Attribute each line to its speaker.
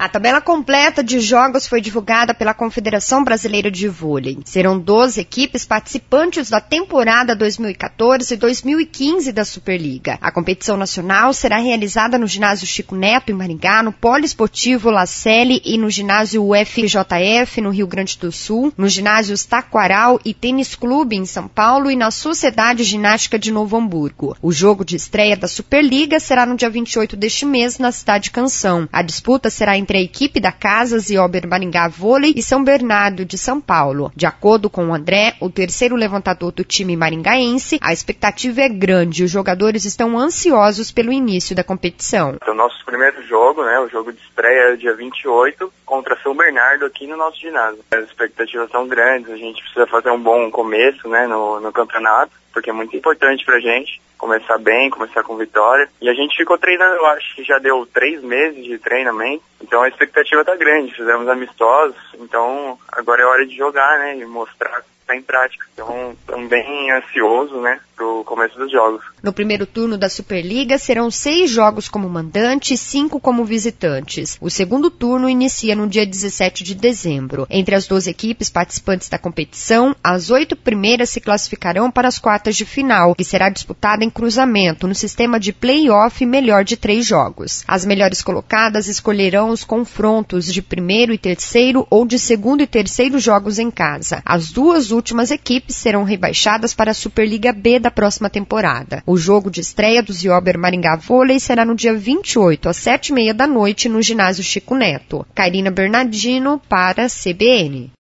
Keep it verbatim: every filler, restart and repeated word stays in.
Speaker 1: A tabela completa de jogos foi divulgada pela Confederação Brasileira de Vôlei. Serão doze equipes participantes da temporada dois mil e quatorze e dois mil e quinze da Superliga. A competição nacional será realizada no ginásio Chico Neto, em Maringá, no Poliesportivo La Salle e no ginásio U F J F, no Rio Grande do Sul, no ginásio Taquaral e Tênis Clube, em São Paulo, e na Sociedade Ginástica de Novo Hamburgo. O jogo de estreia da Superliga será no dia vinte e oito deste mês, na cidade Canção. A disputa será entre a equipe da Casa Ziober Maringá Vôlei e São Bernardo de São Paulo. De acordo com o André, o terceiro levantador do time maringaense, a expectativa é grande e os jogadores estão ansiosos pelo início da competição.
Speaker 2: O nosso primeiro jogo, né, o jogo de estreia é dia vinte e oito, contra São Bernardo aqui no nosso ginásio. As expectativas são grandes, a gente precisa fazer um bom começo, né, no, no campeonato, porque é muito importante pra gente começar bem, começar com vitória. E a gente ficou treinando, eu acho que já deu três meses de treinamento, então a expectativa tá grande, fizemos amistosos, então agora é hora de jogar, né, e mostrar que tá em prática. Então, estamos bem ansioso, né, pro começo dos jogos.
Speaker 1: No primeiro turno da Superliga serão seis jogos como mandante e cinco como visitantes. O segundo turno inicia no dia dezessete de dezembro. Entre as doze equipes participantes da competição, as oito primeiras se classificarão para as quartas de final, que será disputada em cruzamento, no sistema de play-off melhor de três jogos. As melhores colocadas escolherão os confrontos de primeiro e terceiro ou de segundo e terceiro jogos em casa. As duas últimas equipes serão rebaixadas para a Superliga B da próxima temporada. O jogo de estreia do Ziober Maringá Vôlei será no dia vinte e oito, às sete e meia da noite, no ginásio Chico Neto. Karina Bernardino para a C B N.